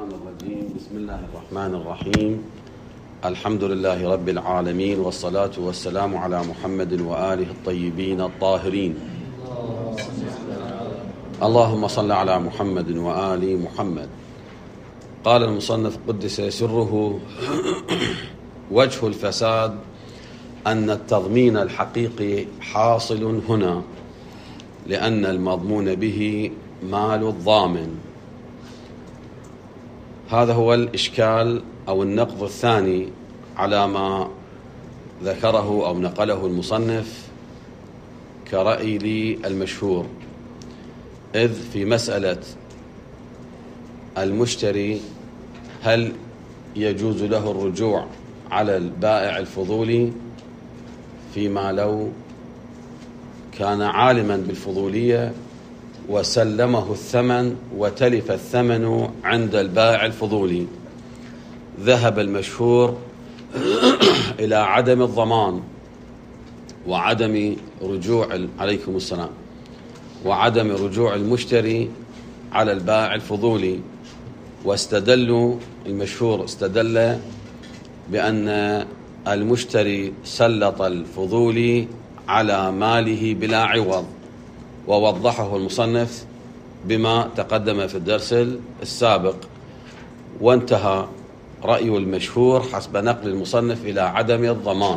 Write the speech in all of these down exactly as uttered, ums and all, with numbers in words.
الشيطان الرجيم. بسم الله الرحمن الرحيم. الحمد لله رب العالمين، والصلاة والسلام على محمد وآله الطيبين الطاهرين. اللهم صل على محمد وآل محمد. قال المصنف قدس سره: وجه الفساد أن التضمين الحقيقي حاصل هنا، لأن المضمون به مال الضامن. هذا هو الإشكال أو النقض الثاني على ما ذكره أو نقله المصنف كرأي لي المشهور، إذ في مسألة المشتري هل يجوز له الرجوع على البائع الفضولي فيما لو كان عالما بالفضولية وسلمه الثمن وتلف الثمن عند البائع الفضولي. ذهب المشهور إلى عدم الضمان وعدم رجوع عليكم السلام وعدم رجوع المشتري على البائع الفضولي، واستدلوا المشهور استدل بأن المشتري سلط الفضولي على ماله بلا عوض، ووضحه المصنف بما تقدم في الدرس السابق، وانتهى رأي المشهور حسب نقل المصنف إلى عدم الضمان.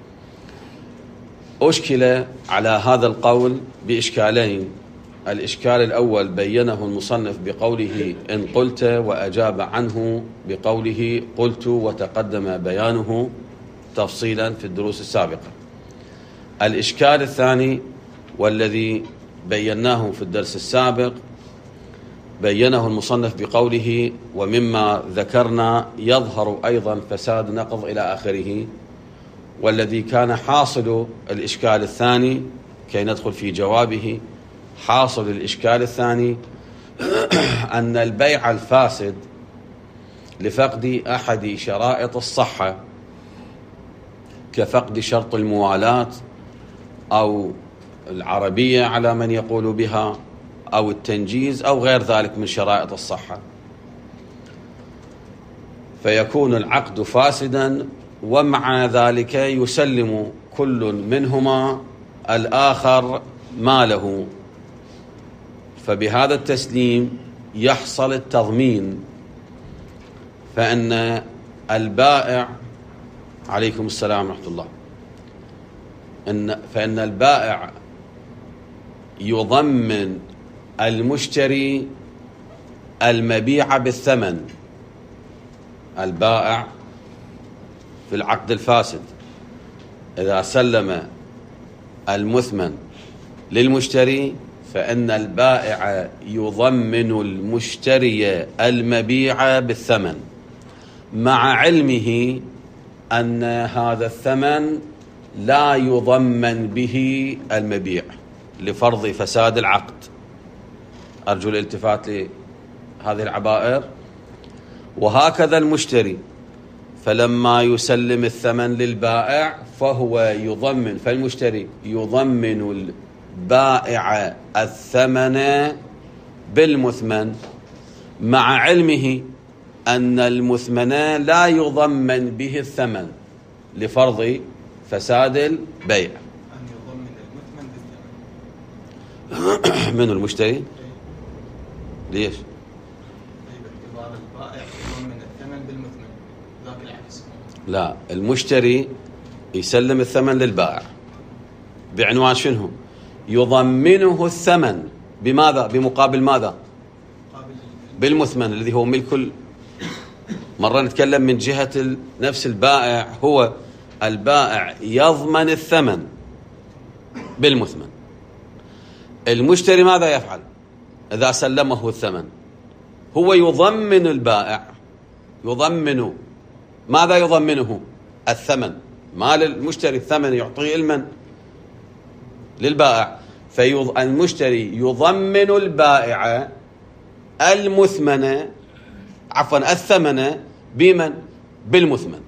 أشكل على هذا القول بإشكالين. الإشكال الأول بينه المصنف بقوله إن قلت، وأجاب عنه بقوله قلت، وتقدم بيانه تفصيلا في الدروس السابقة. الإشكال الثاني والذي بيناه في الدرس السابق بينه المصنف بقوله ومما ذكرنا يظهر أيضا فساد نقض إلى آخره. والذي كان حاصل الإشكال الثاني كي ندخل في جوابه، حاصل الإشكال الثاني أن البيع الفاسد لفقد أحد شرائط الصحة كفقد شرط الموالاة أو العربية على من يقول بها أو التنجيز أو غير ذلك من شرائط الصحة، فيكون العقد فاسدا، ومع ذلك يسلم كل منهما الآخر ماله، فبهذا التسليم يحصل التضمين. فإن البائع عليكم السلام ورحمة الله إن فإن البائع يضمن المشتري المبيع بالثمن. البائع في العقد الفاسد إذا سلم المثمن للمشتري فإن البائع يضمن المشتري المبيع بالثمن، مع علمه أن هذا الثمن لا يضمن به المبيع لفرض فساد العقد. أرجو الالتفات لهذه العبائر. وهكذا المشتري، فلما يسلم الثمن للبائع فهو يضمن، فالمشتري يضمن البائع الثمن بالمثمن، مع علمه أن المثمن لا يضمن به الثمن لفرض فساد البيع. أن يضمن المثمن بالثمن من المشتري؟ ليش؟ باعتبار البائع يضمن الثمن بالمثمن، ذاك العكس. لا، المشتري يسلم الثمن للبائع بعنوان شنو؟ يضمنه الثمن بماذا؟ بمقابل ماذا؟ بالمثمن الذي هو ملك. مرة نتكلم من جهة نفس البائع، هو البائع يضمن الثمن بالمثمن. المشتري ماذا يفعل إذا سلمه الثمن؟ هو يضمن البائع، يضمن ماذا؟ يضمنه الثمن. مال المشتري الثمن يعطيه المن للبائع، فالمشتري يضمن البائع المثمن عفوا الثمن بمن؟ بالمثمن،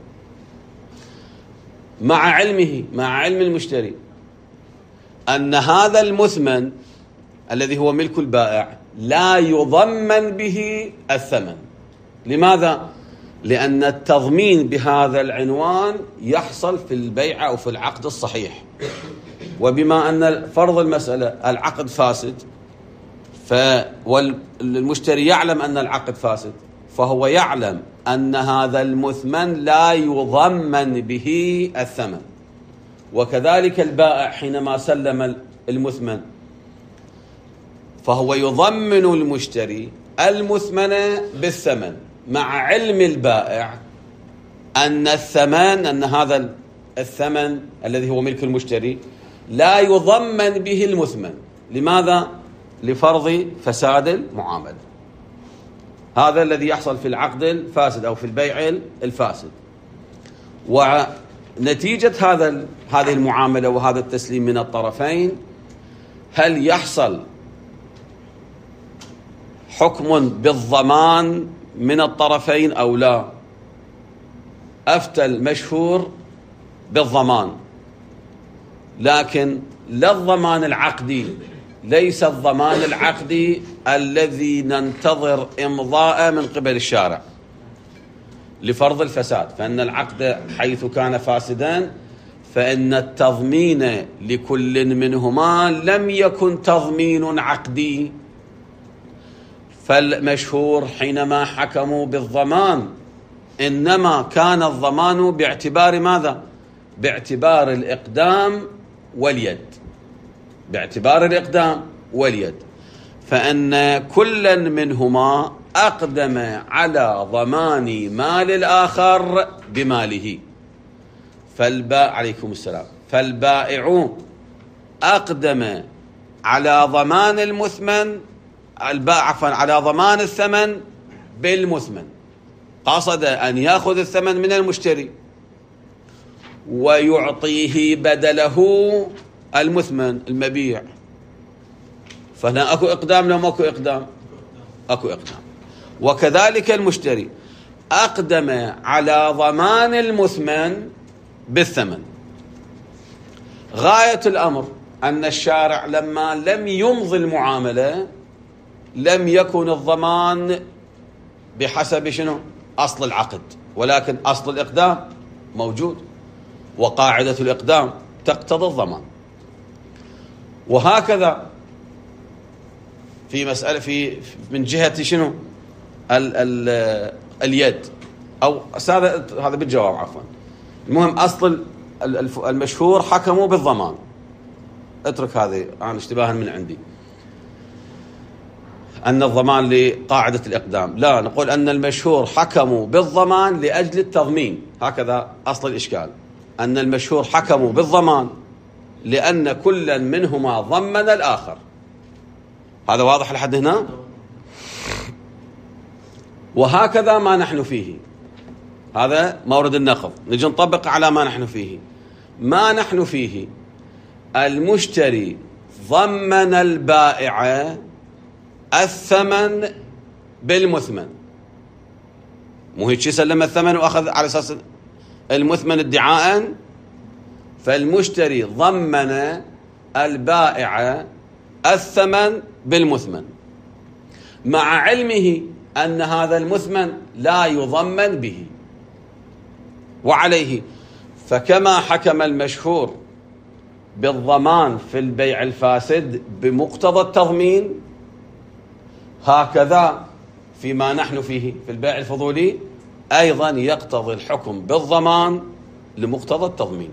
مع علمه مع علم المشتري أن هذا المثمن الذي هو ملك البائع لا يضمن به الثمن، لماذا؟ لأن التضمين بهذا العنوان يحصل في البيع أو في العقد الصحيح، وبما أن فرض المسألة العقد فاسد والمشتري يعلم أن العقد فاسد، فهو يعلم أن هذا المثمن لا يضمن به الثمن. وكذلك البائع حينما سلم المثمن فهو يضمن المشتري المثمن بالثمن، مع علم البائع أن الثمن أن هذا الثمن الذي هو ملك المشتري لا يضمن به المثمن. لماذا؟ لفرض فساد المعاملة. هذا الذي يحصل في العقد الفاسد أو في البيع الفاسد. ونتيجة هذا هذه المعاملة وهذا التسليم من الطرفين، هل يحصل حكم بالضمان من الطرفين أو لا؟ أفتى المشهور بالضمان، لكن لا الضمان العقدي، ليس الضمان العقدي الذي ننتظر إمضاء من قبل الشارع لفرض الفساد، فإن العقد حيث كان فاسدا فإن التضمين لكل منهما لم يكن تضمين عقدي. فالمشهور حينما حكموا بالضمان إنما كان الضمان باعتبار ماذا؟ باعتبار الإقدام واليد، باعتبار الإقدام واليد، فإن كل منهما أقدم على ضمان مال الآخر بماله. فالبائع عليكم السلام فالبائع أقدم على ضمان المثمن البائع عفوا على ضمان الثمن بالمثمن، قصد أن يأخذ الثمن من المشتري ويعطيه بدله المثمن المبيع. فهنا أكو إقدام لو ماكو إقدام؟ أكو إقدام. وكذلك المشتري أقدم على ضمان المثمن بالثمن. غاية الأمر أن الشارع لما لم يمضي المعاملة لم يكن الضمان بحسب شنو؟ أصل العقد، ولكن أصل الإقدام موجود، وقاعدة الإقدام تقتضي الضمان. وهكذا في مسألة في من جهة شنو؟ ال ال اليد أو هذا هذا بالجواب عفوا. المهم أصل المشهور حكموا بالضمان. اترك هذه عن اشتباها من عندي أن الضمان لقاعدة الإقدام، لا، نقول أن المشهور حكموا بالضمان لأجل التضمين. هكذا أصل الإشكال، أن المشهور حكموا بالضمان لأن كل منهما ضمن الآخر. هذا واضح لحد هنا؟ وهكذا ما نحن فيه، هذا مورد النقض. نجي نطبق على ما نحن فيه. ما نحن فيه المشتري ضمن البائع الثمن بالمثمن، مو هيك سلم الثمن وأخذ على أساس المثمن ادعاء. فالمشتري ضمن البائع الثمن بالمثمن مع علمه أن هذا المثمن لا يضمن به. وعليه فكما حكم المشهور بالضمان في البيع الفاسد بمقتضى التضمين، هكذا فيما نحن فيه في البيع الفضولي أيضا يقتضي الحكم بالضمان لمقتضى التضمين.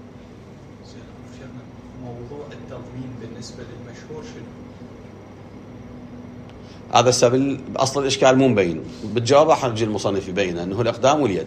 موضوع التضمين بالنسبة للمشهور شنو؟ هذا السبب أصل الإشكال مو مبين. بالجواب حرجي المصنف يبين أنه الإقدام واليد.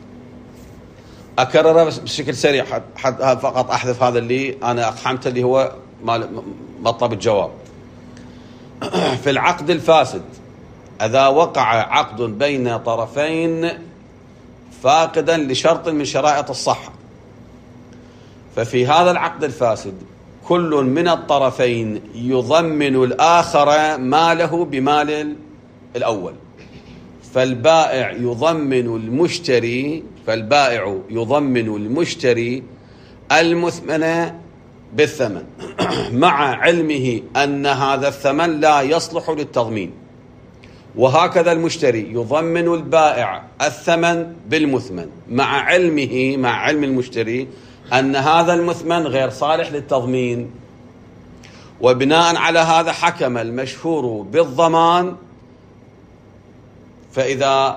أكرر بشكل سريع حد فقط أحذف هذا اللي أنا أقحمته اللي هو مطلب الجواب. في العقد الفاسد إذا وقع عقد بين طرفين فاقدا لشرط من شرائط الصحة، ففي هذا العقد الفاسد كل من الطرفين يضمن الآخر ماله بمال الأول. فالبائع يضمن المشتري فالبائع يضمن المشتري المثمن بالثمن مع علمه أن هذا الثمن لا يصلح للتضمين، وهكذا المشتري يضمن البائع الثمن بالمثمن مع علمه مع علم المشتري أن هذا المثمن غير صالح للتضمين، وبناء على هذا حكم المشهور بالضمان. فإذا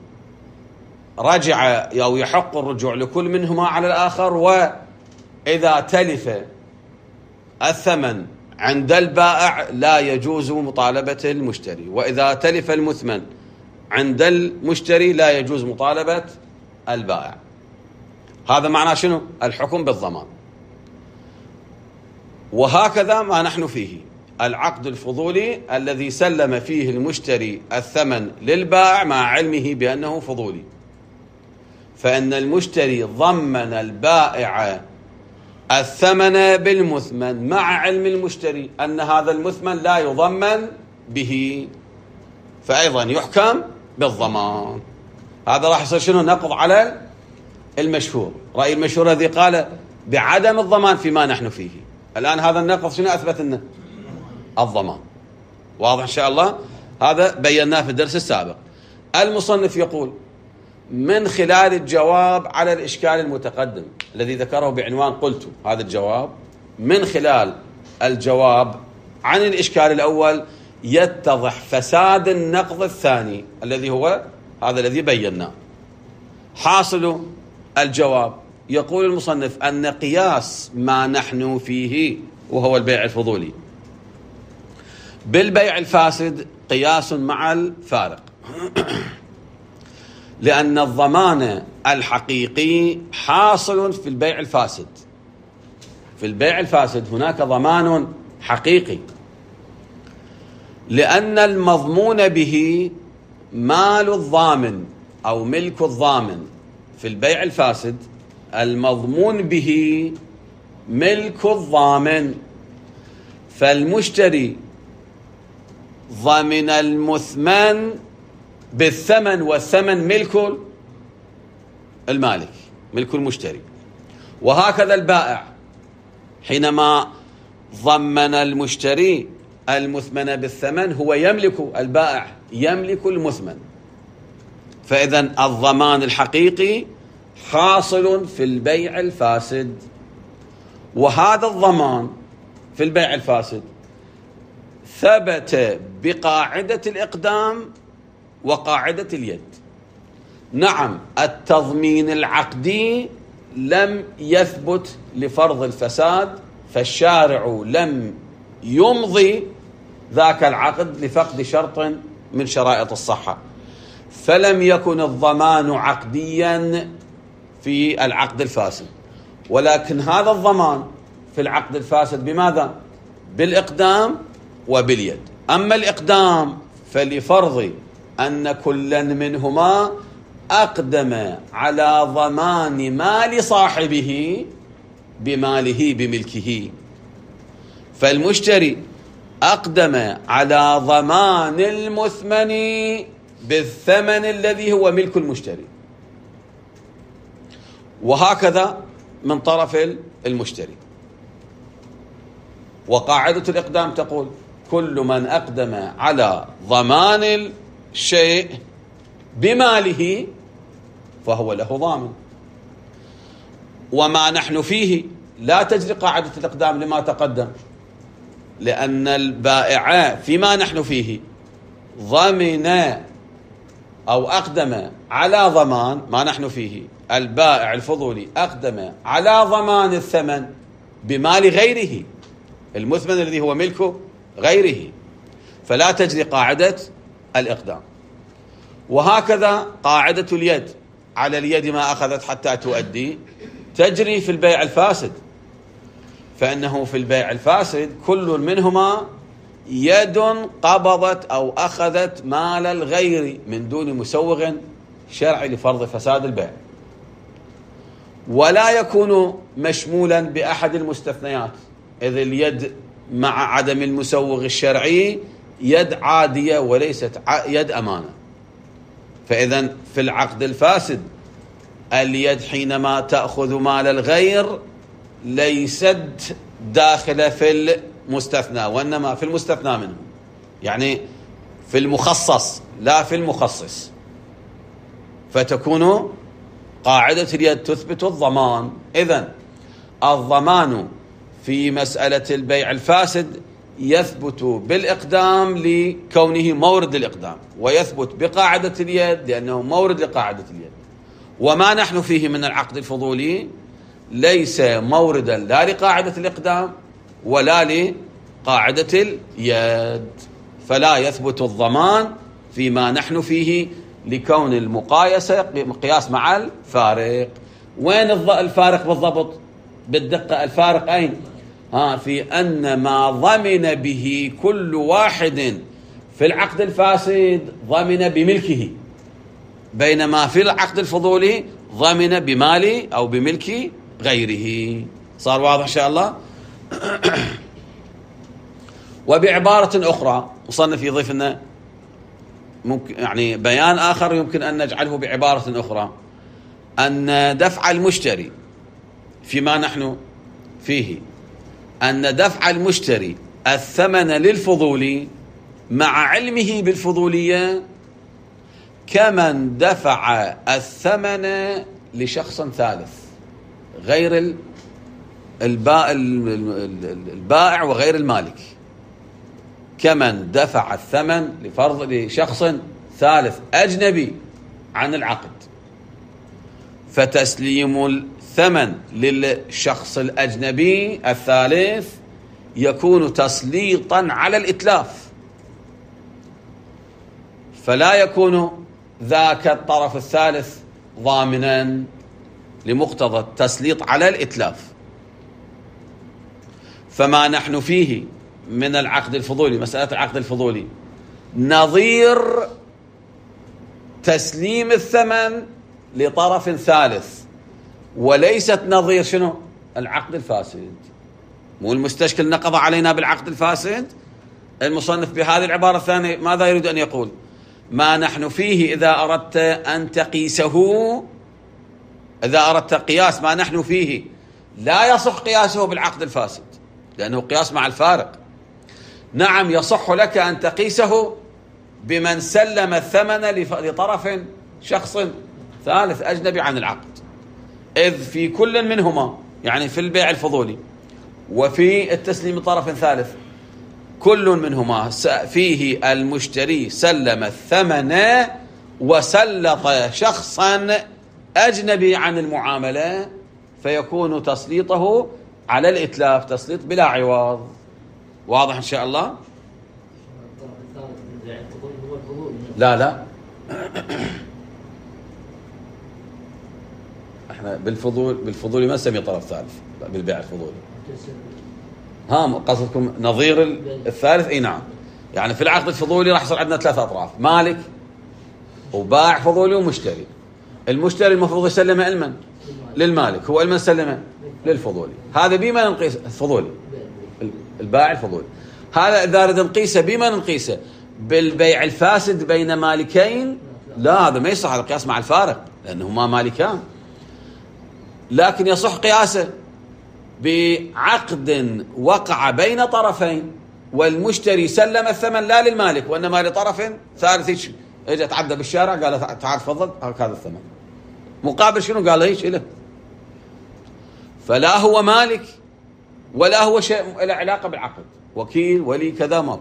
رجع أو يحق الرجوع لكل منهما على الآخر، وإذا تلف الثمن عند البائع لا يجوز مطالبة المشتري، وإذا تلف المثمن عند المشتري لا يجوز مطالبة البائع. هذا معناه شنو؟ الحكم بالضمان. وهكذا ما نحن فيه العقد الفضولي الذي سلم فيه المشتري الثمن للبائع مع علمه بأنه فضولي، فإن المشتري ضمن البائع الثمن بالمثمن مع علم المشتري أن هذا المثمن لا يضمن به، فأيضا يحكم بالضمان. هذا راح يصير شنو؟ نقض على المشهور، رأي المشهور الذي قال بعدم الضمان فيما نحن فيه. الآن هذا النقض شنو أثبت لنا؟ الضمان. واضح إن شاء الله؟ هذا بيناه في الدرس السابق. المصنف يقول من خلال الجواب على الإشكال المتقدم الذي ذكره بعنوان قلت، هذا الجواب من خلال الجواب عن الإشكال الأول يتضح فساد النقض الثاني الذي هو هذا الذي بيناه. حاصل الجواب يقول المصنف أن قياس ما نحن فيه وهو البيع الفضولي بالبيع الفاسد قياس مع الفارق، لأن الضمان الحقيقي حاصل في البيع الفاسد. في البيع الفاسد هناك ضمان حقيقي، لأن المضمون به مال الضامن أو ملك الضامن. في البيع الفاسد المضمون به ملك الضامن، فالمشتري ضمن المثمن بالثمن، والثمن ملك المالك، ملك المشتري. وهكذا البائع حينما ضمن المشتري المثمن بالثمن هو يملك، البائع يملك المثمن. فإذا الضمان الحقيقي حاصل في البيع الفاسد، وهذا الضمان في البيع الفاسد ثبت بقاعدة الإقدام وقاعدة اليد. نعم التضمين العقدي لم يثبت لفرض الفساد، فالشارع لم يمضي ذاك العقد لفقد شرط من شرائط الصحة، فلم يكن الضمان عقديا في العقد الفاسد. ولكن هذا الضمان في العقد الفاسد بماذا؟ بالإقدام وباليد. أما الإقدام فلفرض أن كلا منهما أقدم على ضمان مال صاحبه بماله بملكه، فالمشتري أقدم على ضمان المثمن بالثمن الذي هو ملك المشتري، وهكذا من طرف المشتري. وقاعدة الإقدام تقول كل من أقدم على ضمان الشيء بماله فهو له ضامن. وما نحن فيه لا تجري قاعدة الإقدام لما تقدم، لأن البائع فيما نحن فيه ضمن أو أقدم على ضمان ما نحن فيه. البائع الفضولي أقدم على ضمان الثمن بمال غيره، المثمن الذي هو ملك غيره، فلا تجري قاعدة الإقدام. وهكذا قاعدة اليد، على اليد ما أخذت حتى تؤدي، تجري في البيع الفاسد، فإنه في البيع الفاسد كل منهما يد قبضت أو أخذت مال الغير من دون مسوغ شرعي لفرض فساد البيع، ولا يكون مشمولا بأحد المستثنيات، إذ اليد مع عدم المسوغ الشرعي يد عادية وليست يد أمانة. فإذا في العقد الفاسد اليد حينما تأخذ مال الغير ليست داخلة في المستثنى، وإنما في المستثنى منه. يعني في المخصص لا في المخصص، فتكون قاعدة اليد تثبت الضمان. إذن الضمان في مسألة البيع الفاسد يثبت بالإقدام لكونه مورد للإقدام، ويثبت بقاعدة اليد لأنه مورد لقاعدة اليد. وما نحن فيه من العقد الفضولي ليس موردا لا لقاعدة الإقدام ولا لقاعدة اليد، فلا يثبت الضمان فيما نحن فيه لكون المقايسة قياس مع الفارق. وين الفارق بالضبط بالدقة؟ الفارق أين؟ ها في أن ما ضمن به كل واحد في العقد الفاسد ضمن بملكه، بينما في العقد الفضولي ضمن بمال أو بملك غيره. صار واضح إن شاء الله؟ وبعبارة أخرى مصنف يضيف لنا ممكن يعني بيان آخر يمكن أن نجعله بعبارة أخرى، أن دفع المشتري فيما نحن فيه، أن دفع المشتري الثمن للفضولي مع علمه بالفضولية كمن دفع الثمن لشخص ثالث غير البائع وغير المالك، كمن دفع الثمن لفرض لشخص ثالث أجنبي عن العقد، فتسليم الثمن للشخص الأجنبي الثالث يكون تسليطا على الإتلاف، فلا يكون ذاك الطرف الثالث ضامنا لمقتضى التسليط على الإتلاف. فما نحن فيه من العقد الفضولي، مسألة العقد الفضولي، نظير تسليم الثمن لطرف ثالث، وليست نظير شنو؟ العقد الفاسد. مو المستشكل نقض علينا بالعقد الفاسد؟ المصنف بهذه العبارة الثانية ماذا يريد أن يقول؟ ما نحن فيه إذا أردت أن تقيسه، إذا أردت قياس ما نحن فيه لا يصح قياسه بالعقد الفاسد لأنه قياس مع الفارق. نعم يصح لك أن تقيسه بمن سلم الثمن لطرف شخص ثالث أجنبي عن العقد، إذ في كل منهما يعني في البيع الفضولي وفي التسليم طرف ثالث كل منهما فيه المشتري سلم الثمن وسلط شخصا أجنبي عن المعاملة، فيكون تسليطه على الإتلاف تسليط بلا عوض. واضح إن شاء الله؟ لا لا احنا بالفضول بالفضولي ما نسمي طرف ثالث بالبيع الفضولي. ها قصدكم نظير الثالث؟ اي نعم، يعني في العقد الفضولي راح يصير عندنا ثلاث اطراف، مالك وبائع فضولي ومشتري. المشتري المفروض يسلم علما للمالك، هو علما سلمه للفضولي، هذا بما نقيس الفضولي البائع الفضولي. هذا اذا نريد نقيسه بما نقيسه بالبيع الفاسد بين مالكين، لا هذا ما يصح، هذا قياس مع الفارق لانهما مالكان. لكن يصح قياسه بعقد وقع بين طرفين والمشتري سلم الثمن لا للمالك وانما لطرف ثالث، اجى تعدى بالشارع قال تعال تفضل هذا الثمن، مقابل شنو؟ قال هيك له، فلا هو مالك ولا هو شيء له علاقه بالعقد، وكيل ولي كذا ماكو.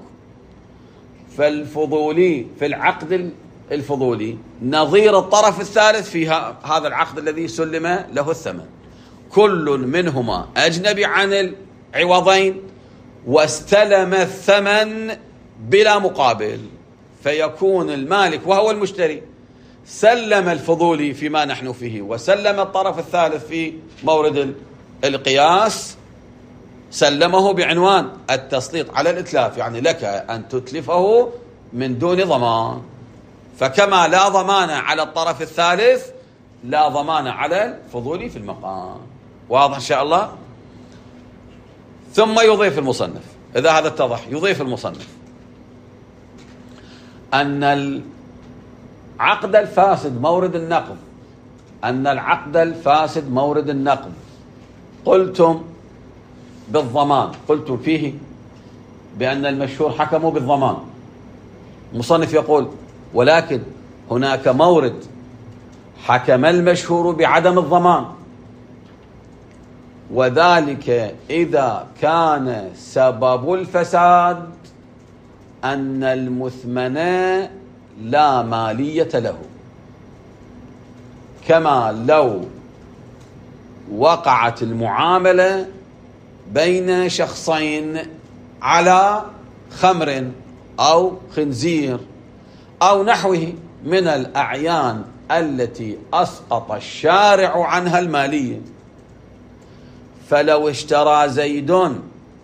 فالفضولي في العقد الفضولي نظير الطرف الثالث في هذا العقد الذي سلم له الثمن، كل منهما أجنبي عن العوضين واستلم الثمن بلا مقابل، فيكون المالك وهو المشتري سلم الفضولي فيما نحن فيه وسلم الطرف الثالث في مورد القياس، سلمه بعنوان التسليط على الإتلاف، يعني لك أن تتلفه من دون ضمان. فكما لا ضمان على الطرف الثالث لا ضمان على الفضولي في المقام. واضح إن شاء الله؟ ثم يضيف المصنف، إذا هذا اتضح، يضيف المصنف أن العقد الفاسد مورد النقض، أن العقد الفاسد مورد النقض قلتم بالضمان، قلتم فيه بأن المشهور حكموا بالضمان، المصنف يقول ولكن هناك مورد حكم المشهور بعدم الضمان، وذلك إذا كان سبب الفساد أن المثمن لا مالية له، كما لو وقعت المعاملة بين شخصين على خمر أو خنزير أو نحوه من الأعيان التي أسقط الشارع عنها المالية. فلو اشترى زيد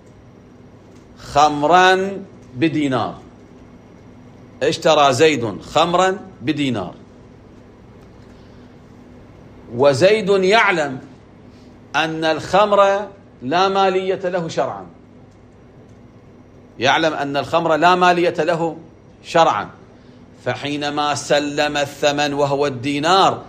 خمرا بدينار، اشترى زيد خمرا بدينار، وزيد يعلم أن الخمر لا مالية له شرعا، يعلم أن الخمر لا مالية له شرعا، فحينما سلم الثمن وهو الدينار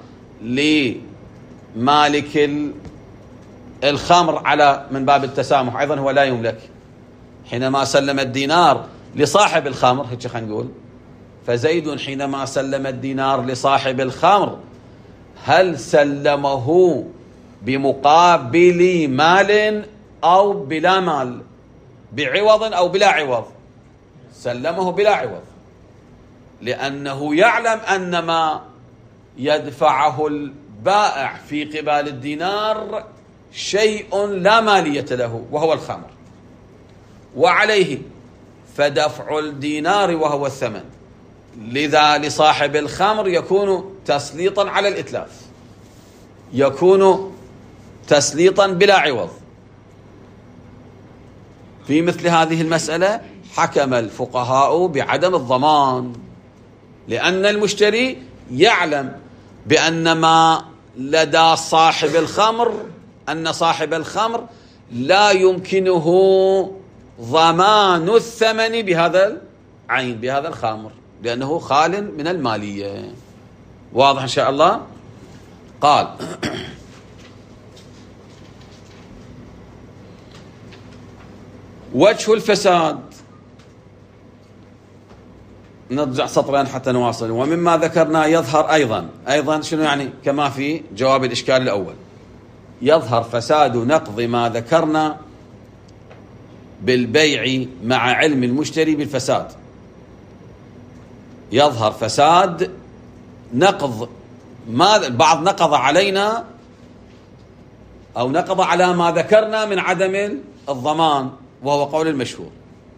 لمالك الخمر على من باب التسامح، أيضا هو لا يملك، حينما سلم الدينار لصاحب الخمر، هيك خلينا نقول، فزيد حينما سلم الدينار لصاحب الخمر هل سلمه بمقابل مال أو بلا مال، بعوض أو بلا عوض؟ سلمه بلا عوض، لأنه يعلم أن ما يدفعه البائع في قبال الدينار شيء لا مالية له وهو الخمر، وعليه فدفع الدينار وهو الثمن، لذا لصاحب الخمر يكون تسليطا على الإتلاف، يكون تسليطا بلا عوض. في مثل هذه المسألة حكم الفقهاء بعدم الضمان، لأن المشتري يعلم بأن ما لدى صاحب الخمر أن صاحب الخمر لا يمكنه ضمان الثمن بهذا العين، بهذا الخمر، لأنه خال من المالية. واضح إن شاء الله؟ قال وجه الفساد، نرجع سطرين حتى نواصل. ومما ذكرنا يظهر أيضا أيضا شنو يعني؟ كما في جواب الإشكال الأول، يظهر فساد نقض ما ذكرنا بالبيع مع علم المشتري بالفساد. يظهر فساد نقض ما البعض نقض علينا أو نقض على ما ذكرنا من عدم الضمان، وهو قول المشهور،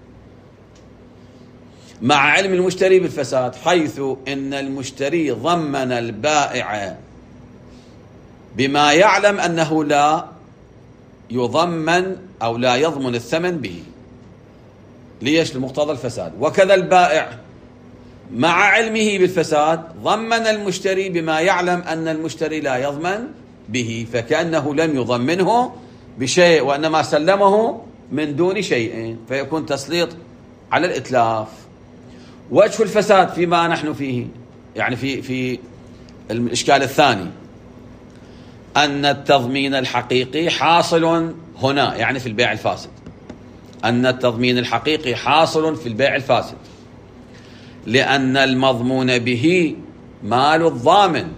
مع علم المشتري بالفساد، حيث إن المشتري ضمن البائع بما يعلم أنه لا يضمن أو لا يضمن الثمن به، ليش؟ لمقتضى الفساد. وكذا البائع مع علمه بالفساد ضمن المشتري بما يعلم أن المشتري لا يضمن به، فكأنه لم يضمنه بشيء وإنما سلمه من دون شيء، فيكون تسليط على الإتلاف. وجه الفساد فيما نحن فيه، يعني في في الإشكال الثاني، أن التضمين الحقيقي حاصل هنا، يعني في البيع الفاسد، أن التضمين الحقيقي حاصل في البيع الفاسد، لأن المضمون به مال الضامن.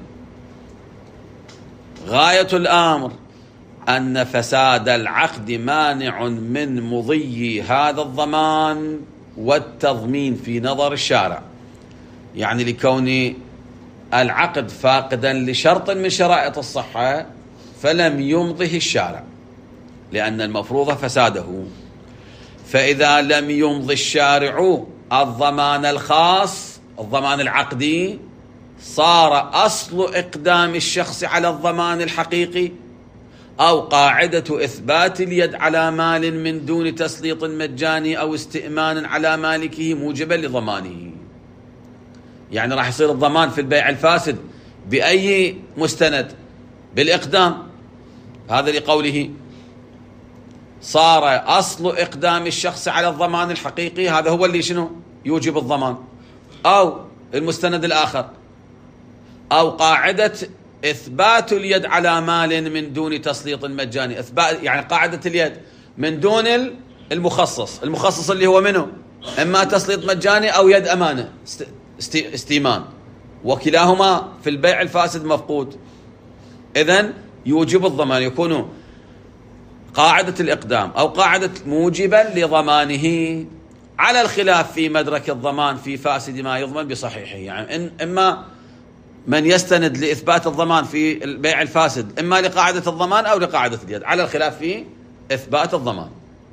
غاية الأمر أن فساد العقد مانع من مضي هذا الضمان والتضمين في نظر الشارع، يعني لكون العقد فاقدا لشرط من شرائط الصحة فلم يمضه الشارع، لأن المفروض فساده. فإذا لم يمضي الشارع الضمان الخاص، الضمان العقدي، صار أصل إقدام الشخص على الضمان الحقيقي أو قاعدة إثبات اليد على مال من دون تسليط مجاني أو استئمان على مالكه موجبا لضمانه. يعني راح يصير الضمان في البيع الفاسد بأي مستند؟ بالإقدام. هذا لقوله صار أصل إقدام الشخص على الضمان الحقيقي، هذا هو اللي شنو يوجب الضمان. أو المستند الآخر، أو قاعدة إثبات اليد على مال من دون تسليط مجاني، إثبات يعني قاعدة اليد من دون المخصص، المخصص اللي هو منه إما تسليط مجاني أو يد أمانة استيمان، وكلاهما في البيع الفاسد مفقود. إذن يوجب الضمان، يكون قاعدة الإقدام أو قاعدة موجبا لضمانه، على الخلاف في مدرك الضمان في فاسد ما يضمن بصحيحه. يعني إن إما من يستند لإثبات الضمان في البيع الفاسد إما لقاعدة الضمان أو لقاعدة اليد، على الخلاف في إثبات الضمان،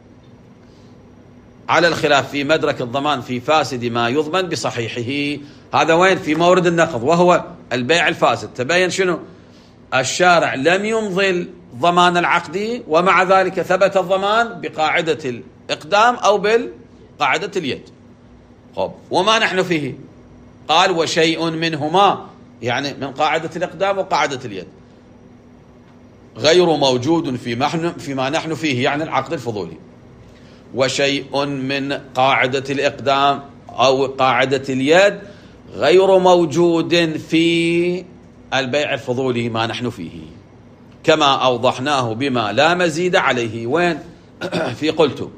على الخلاف في مدرك الضمان في فاسد ما يضمن بصحيحه. هذا وين؟ في مورد النقض، وهو البيع الفاسد. تبين شنو؟ الشارع لم يمضي ضمان العقدي، ومع ذلك ثبت الضمان بقاعدة الإقدام أو بالقاعدة اليد. خب، وما نحن فيه؟ قال وشيء منهما، يعني من قاعدة الإقدام وقاعدة اليد، غير موجود فيما فيما نحن فيه، يعني العقد الفضولي. وشيء من قاعدة الإقدام أو قاعدة اليد غير موجود في البيع الفضولي ما نحن فيه، كما أوضحناه بما لا مزيد عليه. وين؟ في قلت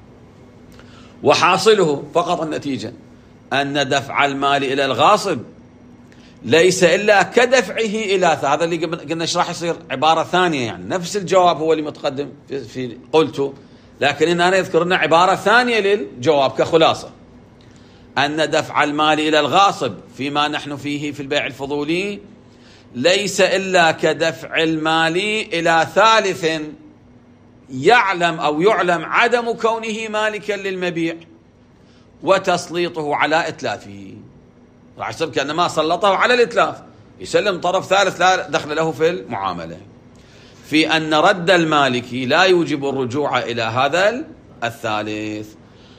وحاصله فقط النتيجة أن دفع المال إلى الغاصب ليس إلا كدفعه إلى، هذا اللي قلنا ايش راح يصير عبارة ثانية، يعني نفس الجواب هو اللي متقدم في, في قلت، لكن هنا يذكر لنا عبارة ثانية للجواب كخلاصة، أن دفع المال إلى الغاصب فيما نحن فيه في البيع الفضولي ليس إلا كدفع المال إلى ثالث يعلم أو يعلم عدم كونه مالكا للمبيع وتسليطه على إتلافه. راح يصير كأنما سلطه على الإتلاف، يسلم طرف ثالث لا دخل له في المعاملة، في أن رد المالك لا يوجب الرجوع إلى هذا الثالث.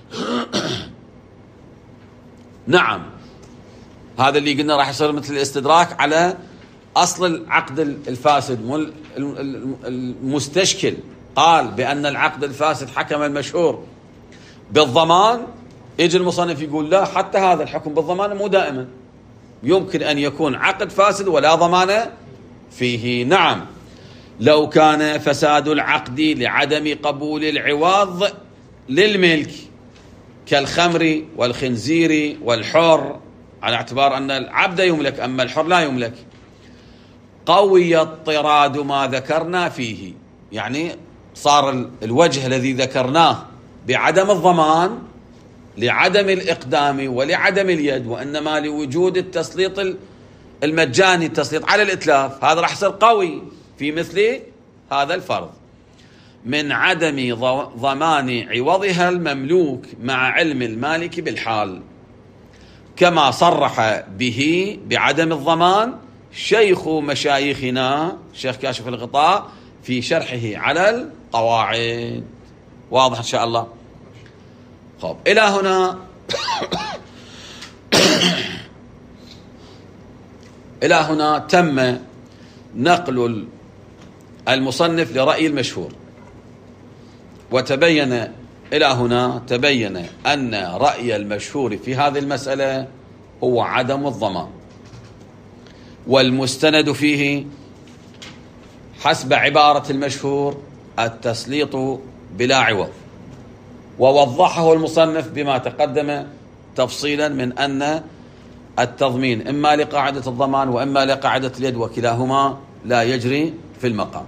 نعم، هذا اللي قلنا راح يصير مثل الاستدراك على أصل العقد الفاسد. المستشكل قال بأن العقد الفاسد حكم المشهور بالضمان، يجي المصنف يقول لا، حتى هذا الحكم بالضمان مو دائما، يمكن أن يكون عقد فاسد ولا ضمان فيه. نعم، لو كان فساد العقد لعدم قبول العوض للملك كالخمر والخنزير والحر، على اعتبار أن العبد يملك أما الحر لا يملك، قوي اضطراد ما ذكرنا فيه، يعني صار الوجه الذي ذكرناه بعدم الضمان لعدم الإقدام ولعدم اليد، وإنما لوجود التسليط المجاني، التسليط على الإتلاف، هذا راح يصير قوي في مثل هذا الفرض من عدم ضمان عوضها المملوك مع علم المالك بالحال، كما صرح به بعدم الضمان شيخ مشايخنا شيخ كاشف الغطاء في شرحه على القواعد. واضح إن شاء الله؟ خب، إلى هنا إلى هنا تم نقل المصنف لرأي المشهور، وتبين إلى هنا تبين أن رأي المشهور في هذه المسألة هو عدم الضمان، والمستند فيه حسب عبارة المشهور التسليط بلا عوض. ووضحه المصنف بما تقدم تفصيلا من أن التضمين إما لقاعدة الضمان وإما لقاعدة اليد، وكلاهما لا يجري في المقام.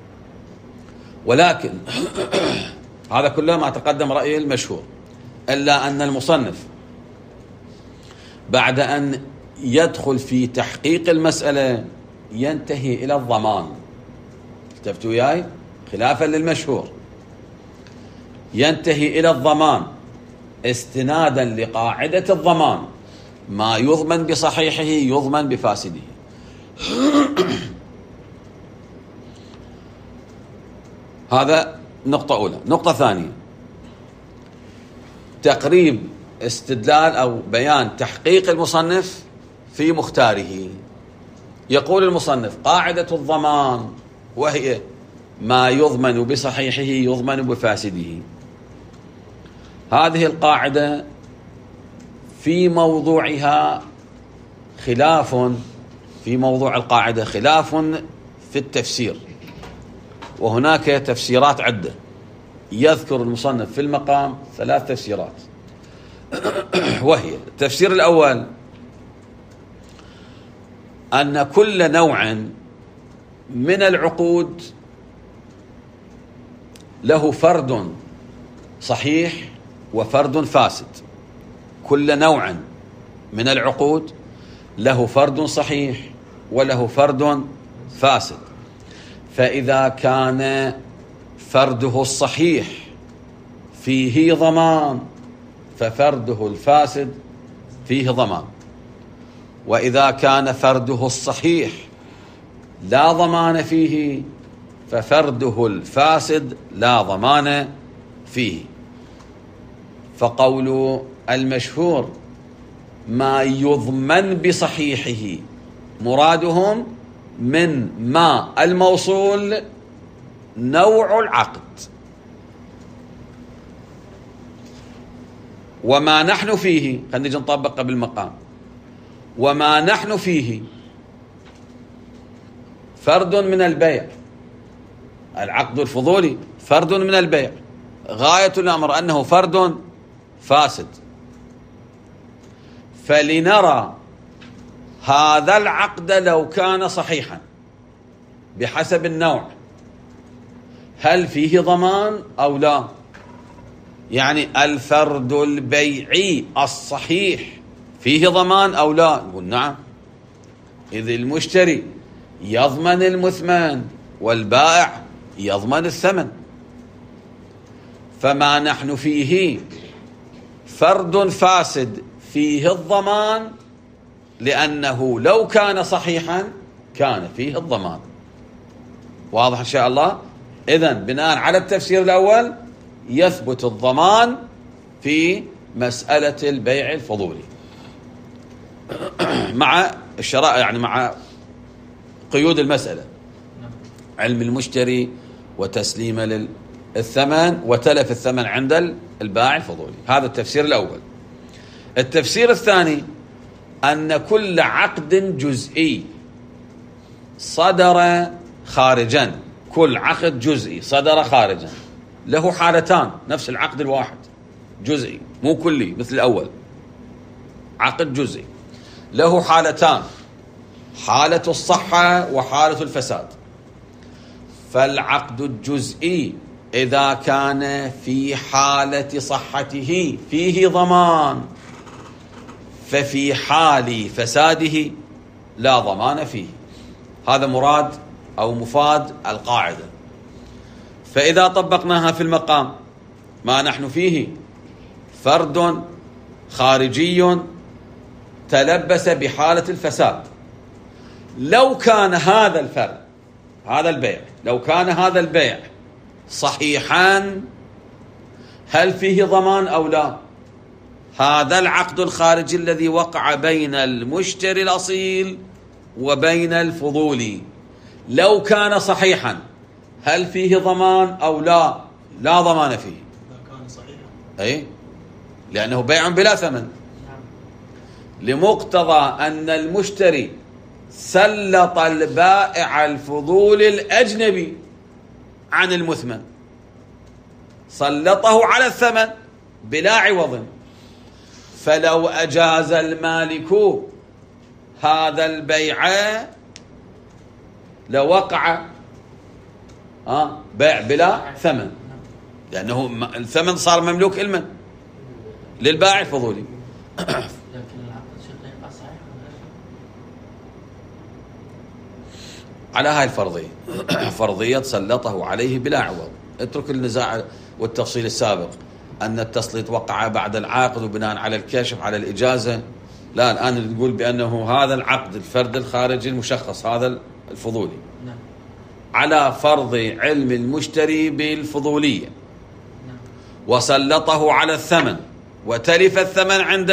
ولكن هذا كله ما تقدم رأي المشهور، إلا أن المصنف بعد أن يدخل في تحقيق المسألة ينتهي إلى الضمان. التفتوا وياي؟ خلافا للمشهور ينتهي إلى الضمان استنادا لقاعدة الضمان، ما يضمن بصحيحه يضمن بفاسده. هذا نقطة أولى. نقطة ثانية، تقريب استدلال أو بيان تحقيق المصنف في مختاره. يقول المصنف قاعدة الضمان وهي ما يضمن بصحيحه يضمن بفاسده. هذه القاعدة في موضوعها خلاف، في موضوع القاعدة خلاف في التفسير، وهناك تفسيرات عدة. يذكر المصنف في المقام ثلاث تفسيرات. وهي التفسير الأول أن كل نوع من العقود له فرد صحيح وفرد فاسد. كل نوع من العقود له فرد صحيح وله فرد فاسد. فإذا كان فرده الصحيح فيه ضمان ففرده الفاسد فيه ضمان، وإذا كان فرده الصحيح لا ضمان فيه ففرده الفاسد لا ضمان فيه. فقول المشهور ما يضمن بصحيحه مرادهم من ما الموصول نوع العقد. وما نحن فيه، خلينا نجي نطبق قبل المقام، وما نحن فيه فرد من البيع. العقد الفضولي فرد من البيع، غاية الأمر أنه فرد فاسد. فلنرى هذا العقد لو كان صحيحا بحسب النوع هل فيه ضمان أو لا. يعني الفرد البيعي الصحيح فيه ضمان أو لا؟ نقول نعم، إذ المشتري يضمن المثمن والبائع يضمن الثمن. فما نحن فيه فرد فاسد فيه الضمان، لأنه لو كان صحيحا كان فيه الضمان. واضح إن شاء الله؟ إذن بناء على التفسير الأول يثبت الضمان في مسألة البيع الفضولي مع الشرائع، يعني مع قيود المسألة، علم المشتري وتسليم للثمن وتلف الثمن عند البائع الفضولي. هذا التفسير الأول. التفسير الثاني أن كل عقد جزئي صدر خارجا، كل عقد جزئي صدر خارجا له حالتان، نفس العقد الواحد جزئي مو كلي مثل الأول، عقد جزئي له حالتان، حالة الصحة وحالة الفساد. فالعقد الجزئي إذا كان في حالة صحته فيه ضمان، ففي حال فساده لا ضمان فيه. هذا مراد أو مفاد القاعدة. فإذا طبقناها في المقام ما نحن فيه فرد خارجي تلبس بحالة الفساد، لو كان هذا الفرد هذا البيع لو كان هذا البيع صحيحا هل فيه ضمان أو لا؟ هذا العقد الخارجي الذي وقع بين المشتري الأصيل وبين الفضولي لو كان صحيحا هل فيه ضمان أو لا؟ لا ضمان فيه. إذا كان صحيحا أي لأنه بيع بلا ثمن، لمقتضى أن المشتري سلط البائع الفضولي الأجنبي عن المثمن، سلطه على الثمن بلا عوض. فلو أجاز المالك هذا البيع لوقع آه بيع بلا ثمن، لأنه الثمن صار مملوك المن للبائع الفضولي. على هاي الفرضية فرضية سلطه عليه بلا عوض. اترك النزاع والتفصيل السابق أن التسليط وقع بعد العقد وبناء على الكشف على الإجازة. لا، الآن نقول بأنه هذا العقد الفرد الخارجي المشخص هذا الفضولي نعم. على فرض علم المشتري بالفضولية نعم. وسلطه على الثمن وتلف الثمن عند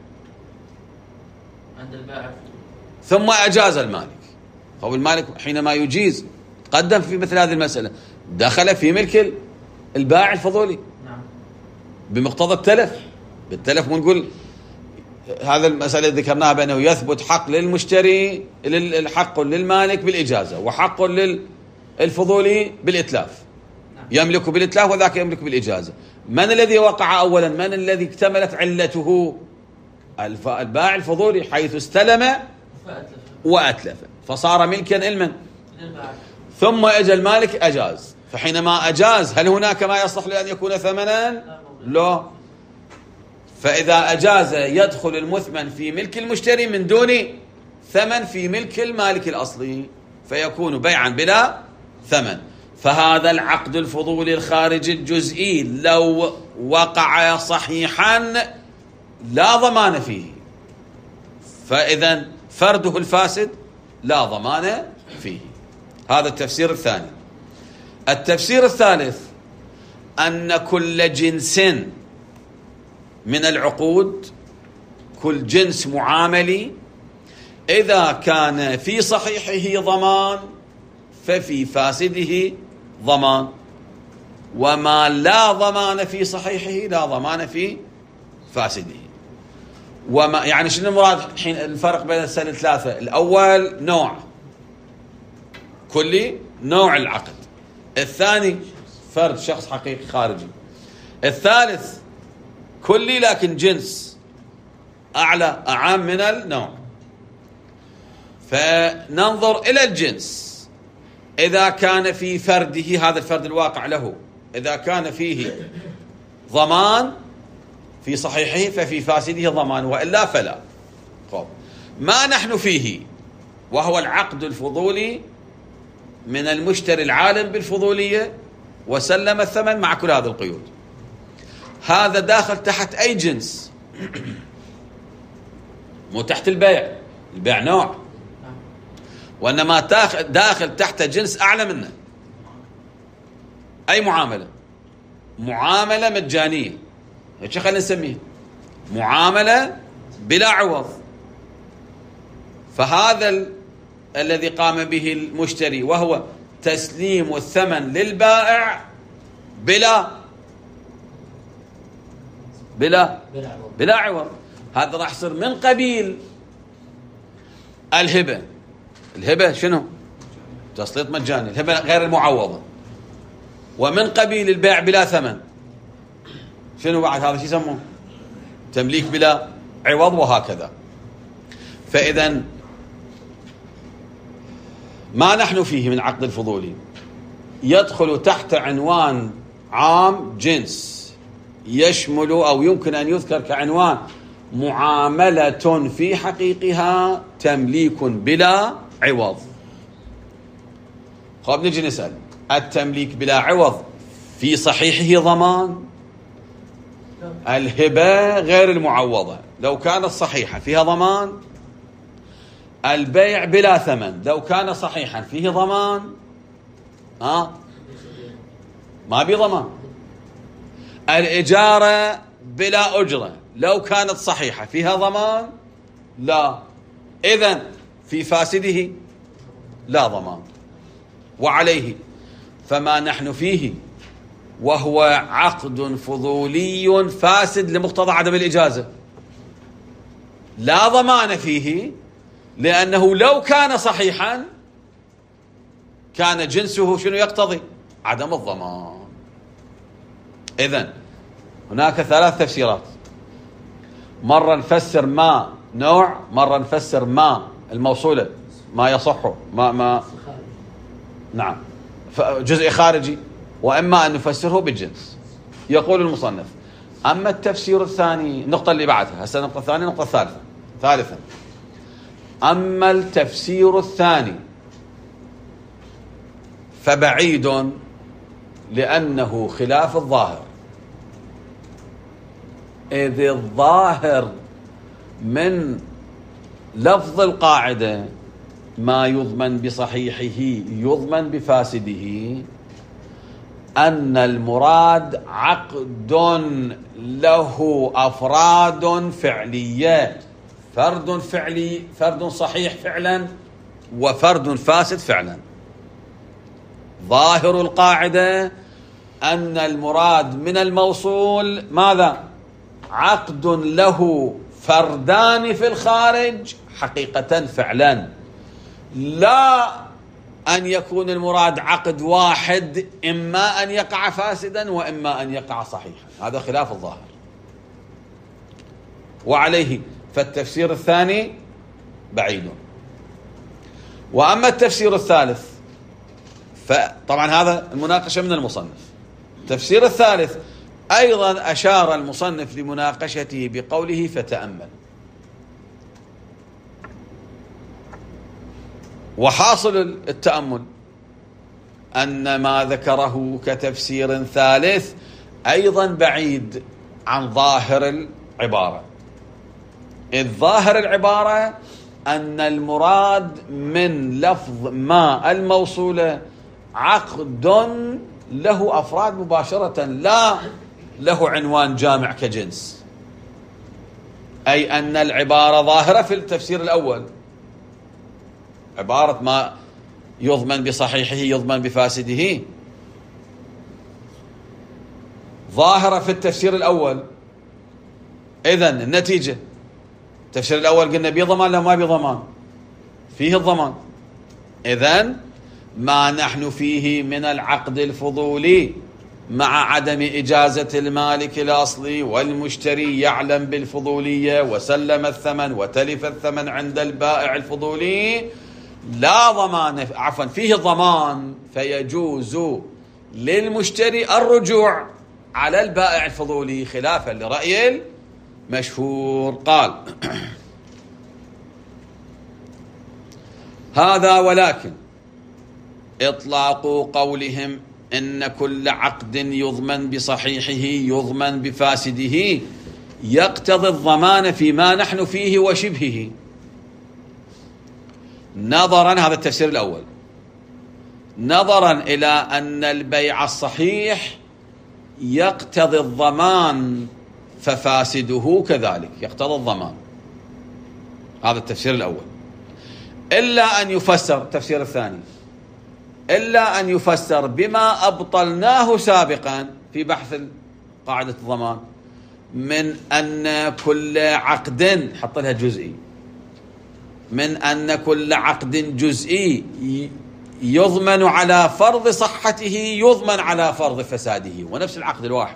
عند البائع، ثم أجاز المالك. هو المالك حينما يجيز تقدم في مثل هذه المسألة دخل في ملك البائع الفضولي نعم. بمقتضى التلف. بالتلف ونقول هذا المسألة ذكرناها بأنه يثبت حق للمشتري، الحق للمالك بالإجازة وحق للفضولي بالإتلاف. يملك بالإتلاف وذاك يملك بالإجازة. من الذي وقع أولا؟ من الذي اكتملت علته؟ البائع الفضولي، حيث استلم وأتلف فصار ملكا لمن؟ ثم أجى المالك أجاز. فحينما أجاز هل هناك ما يصلح لأن يكون ثمنا؟ لا. فإذا أجاز يدخل المثمن في ملك المشتري من دون ثمن في ملك المالك الأصلي، فيكون بيعا بلا ثمن. فهذا العقد الفضولي الخارجي الجزئي لو وقع صحيحا لا ضمان فيه، فإذا فرده الفاسد لا ضمان فيه. هذا التفسير الثاني. التفسير الثالث أن كل جنس من العقود، كل جنس معاملي، إذا كان في صحيحه ضمان ففي فاسده ضمان، وما لا ضمان في صحيحه لا ضمان في فاسده. وما يعني شنو المراد الحين؟ الفرق بين السنة الثلاثة: الأول نوع كلي، نوع العقد. الثاني فرد، شخص حقيقي خارجي. الثالث كلي لكن جنس أعلى أعام من النوع. فننظر إلى الجنس، إذا كان في فرده، هذا الفرد الواقع له، إذا كان فيه ضمان في صحيحه ففي فاسده ضمان، وإلا فلا. طب ما نحن فيه وهو العقد الفضولي من المشتري العالم بالفضولية وسلم الثمن مع كل هذه القيود، هذا داخل تحت أي جنس؟ مو تحت البيع، البيع نوع، وإنما داخل تحت جنس أعلى منه. أي معاملة؟ معاملة مجانية، هيك خلينا نسميها معاملة بلا عوض. فهذا ال... الذي قام به المشتري وهو تسليم الثمن للبائع بلا بلا بلا عوض، هذا راح يصير من قبيل الهبة. الهبة شنو؟ تسليط مجاني، الهبة غير المعوضة. ومن قبيل البيع بلا ثمن شنو بعد؟ هذا شو يسموه؟ تمليك بلا عوض، وهكذا. فإذا ما نحن فيه من عقد الفضولي يدخل تحت عنوان عام جنس، يشمل أو يمكن أن يذكر كعنوان معاملة في حقيقها تمليك بلا عوض. طيب نجي نسأل: التمليك بلا عوض في صحيحه ضمان؟ الهبة غير المعوضة لو كانت صحيحة فيها ضمان؟ البيع بلا ثمن لو كان صحيحا فيه ضمان؟ ها؟ ما بي ضمان. الإجارة بلا أجرة لو كانت صحيحة فيها ضمان؟ لا. إذن في فاسده لا ضمان. وعليه فما نحن فيه وهو عقد فضولي فاسد لمقتضى عدم الإجازة، لا ضمان فيه، لأنه لو كان صحيحا كان جنسه شنو يقتضي؟ عدم الضمان. إذن هناك ثلاث تفسيرات: مرة نفسر ما نوع، مرة نفسر ما الموصولة ما يصح ما ما نعم جزء خارجي، وإما أن نفسره بالجنس. يقول المصنف: أما التفسير الثاني، النقطة اللي بعدها هسه النقطة الثانية، النقطة الثالثة ثالثا أما التفسير الثاني فبعيد، لأنه خلاف الظاهر، إذ الظاهر من لفظ القاعدة ما يضمن بصحيحه يضمن بفاسده، أن المراد عقد له أفراد فعلية، فرد فعلي، فرد صحيح فعلا وفرد فاسد فعلا. ظاهر القاعدة أن المراد من الموصول ماذا؟ عقد له فردان في الخارج حقيقة فعلا، لا أن يكون المراد عقد واحد، إما أن يقع فاسدا وإما أن يقع صحيحا، هذا خلاف الظاهر. وعليه فالتفسير الثاني بعيد. وأما التفسير الثالث فطبعا هذا المناقشة من المصنف. التفسير الثالث أيضا أشار المصنف لمناقشته بقوله فتأمل. وحاصل التأمل أن ما ذكره كتفسير ثالث أيضا بعيد عن ظاهر العبارة، إذ ظاهر العبارة أن المراد من لفظ ما الموصولة عقد له أفراد مباشرة، لا له عنوان جامع كجنس، أي أن العبارة ظاهرة في التفسير الأول، عبارة ما يضمن بصحيحه يضمن بفاسده ظاهرة في التفسير الأول. إذن النتيجة التفسير الأول قلنا بيه ضمان لا ما بيه ضمان، فيه الضمان. إذن ما نحن فيه من العقد الفضولي مع عدم إجازة المالك الأصلي والمشتري يعلم بالفضولية وسلم الثمن وتلف الثمن عند البائع الفضولي لا ضمان، عفوا فيه ضمان، فيجوز للمشتري الرجوع على البائع الفضولي خلافا لرأي المشهور. قال هذا ولكن إطلاق قولهم إن كل عقد يضمن بصحيحه يضمن بفاسده يقتضي الضمان فيما نحن فيه وشبهه، نظرا، هذا التفسير الأول، نظرا إلى أن البيع الصحيح يقتضي الضمان ففاسده كذلك يقتضي الضمان. هذا التفسير الأول. إلا أن يفسر التفسير الثاني، إلا أن يفسر بما أبطلناه سابقا في بحث قاعدة الضمان من أن كل عقد، حط لها جزئي، من أن كل عقد جزئي يضمن على فرض صحته يضمن على فرض فساده، ونفس العقد الواحد.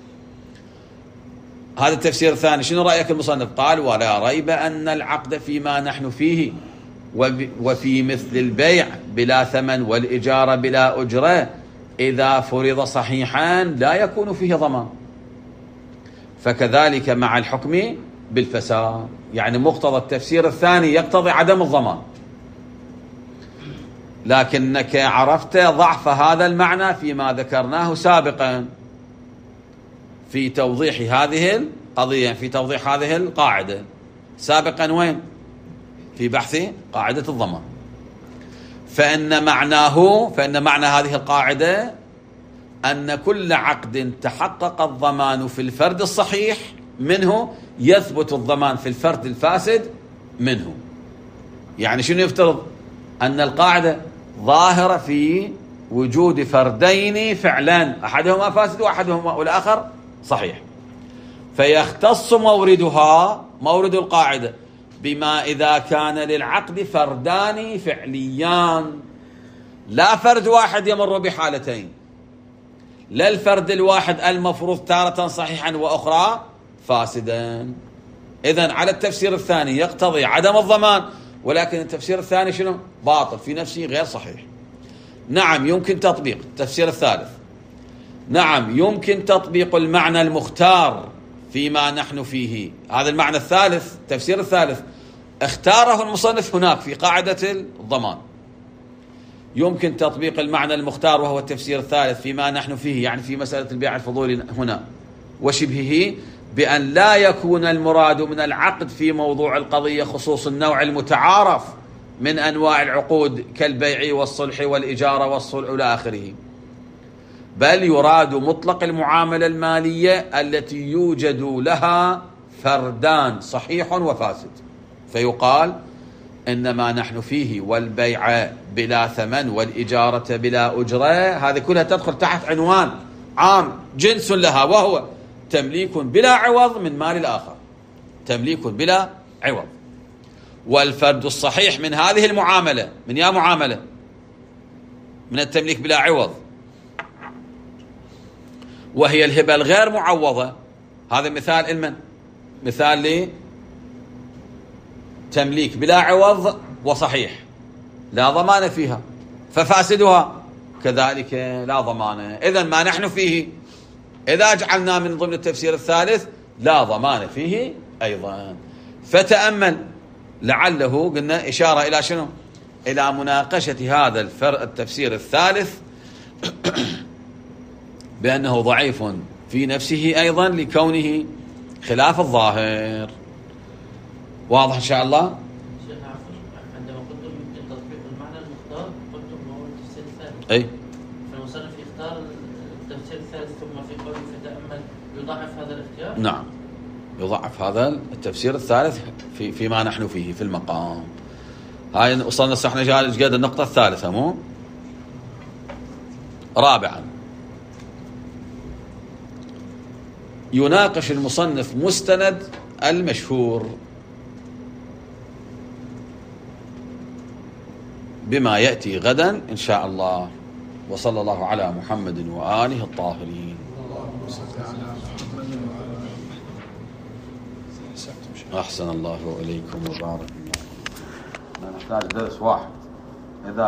هذا التفسير الثاني. شنو رأيك المصنف؟ قال ولا ريب أن العقد فيما نحن فيه وفي مثل البيع بلا ثمن والإجارة بلا أجرة إذا فرض صحيحا لا يكون فيه ضمان، فكذلك مع الحكم بالفساد. يعني مقتضى التفسير الثاني يقتضي عدم الضمان، لكنك عرفت ضعف هذا المعنى فيما ذكرناه سابقا في توضيح هذه القضية، في توضيح هذه القاعدة سابقا. وين؟ في بحث قاعدة الضمان. فإن معناه فإن معنى هذه القاعدة أن كل عقد تحقق الضمان في الفرد الصحيح منه يثبت الضمان في الفرد الفاسد منه. يعني شنو يفترض؟ أن القاعدة ظاهرة في وجود فردين فعلا، أحدهما فاسد وأحدهما والآخر صحيح، فيختص موردها مورد القاعدة بما إذا كان للعقد فردان فعليان، لا فرد واحد يمر بحالتين، لا الفرد الواحد المفروض تارة صحيحا وأخرى فاسدا. إذن على التفسير الثاني يقتضي عدم الضمان، ولكن التفسير الثاني شنو؟ باطل في نفسه غير صحيح. نعم يمكن تطبيق التفسير الثالث، نعم يمكن تطبيق المعنى المختار فيما نحن فيه. هذا المعنى الثالث، التفسير الثالث اختاره المصنف هناك في قاعدة الضمان. يمكن تطبيق المعنى المختار وهو التفسير الثالث فيما نحن فيه، يعني في مسألة البيع الفضولي هنا وشبهه، بأن لا يكون المراد من العقد في موضوع القضية خصوص النوع المتعارف من أنواع العقود كالبيع والصلح والإجارة والصلح إلى آخره، بل يراد مطلق المعاملة المالية التي يوجد لها فردان صحيح وفاسد، فيقال إنما نحن فيه والبيع بلا ثمن والإجارة بلا أجرة، هذه كلها تدخل تحت عنوان عام جنس لها، وهو تمليك بلا عوض من مال الآخر، تمليك بلا عوض. والفرد الصحيح من هذه المعاملة من يا معاملة من التمليك بلا عوض، وهي الهبة الغير معوضة. هذا مثال المن مثال لي تمليك بلا عوض وصحيح لا ضمان فيها، ففاسدها كذلك لا ضمان. إذن ما نحن فيه إذا جعلنا من ضمن التفسير الثالث لا ضمان فيه أيضا. فتأمل، لعله قلنا إشارة إلى شنو؟ إلى مناقشة هذا الفرق التفسير الثالث بأنه ضعيف في نفسه أيضا لكونه خلاف الظاهر. واضح إن شاء الله؟ شيخ عفوا، عندما قلتم يمكن تطبيق المعنى المختار قلتم هو التفسير الثالث. أي. فالمصنف يختار التفسير الثالث ثم في قوله فتأمل يضاعف هذا الاختيار؟ نعم، يضعف هذا التفسير الثالث في فيما نحن فيه في المقام. هاي وصلنا احنا جالس قد النقطة الثالثة. مو رابعا، يناقش المصنف مستند المشهور بما يأتي غدا إن شاء الله. وصلى الله على محمد وآله الطاهرين. أحسن الله إليكم وبارك الله. نحتاج درس واحد.